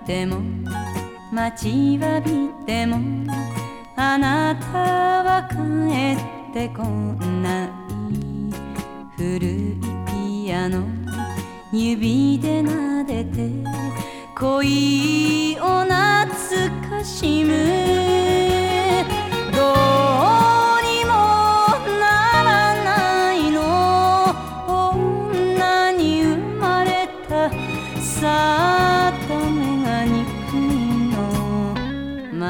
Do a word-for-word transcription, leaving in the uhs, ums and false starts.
ても待ちわびてもあなたは帰ってこない。古いピアノ指で撫でて恋を懐かしむ。